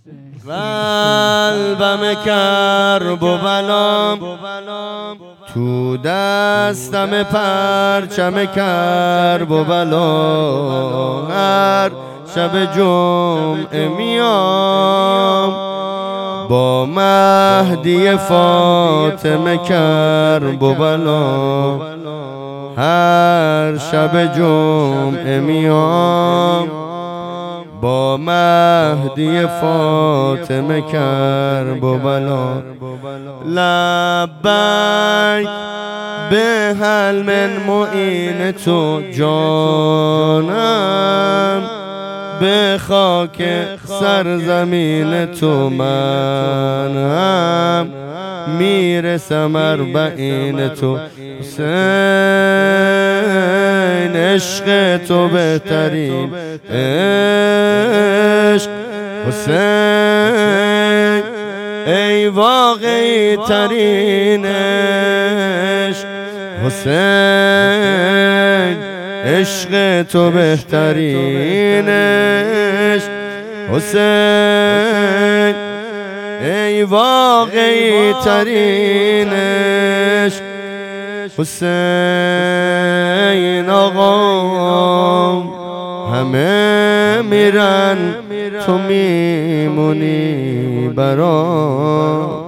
قلبم کرب و بلام تو دستم پرچم کرب و بلا. هر شب جمعه میام با مهدی فاطمه کرب و بلا. هر شب جمعه میام با مهدی فاطمه کرب و بلا. لبیک به هل من معین تو جانم، به خاک سرزمین تو منم، میرسم اربعین تو حسین. عشق تو بهترین عشق حسین، ای واقعی ترین عشق حسین. عشق تو بهترین عشق حسین، ای واقعی ترین عشق حسین. آقا همه میرن تو میمونی برام.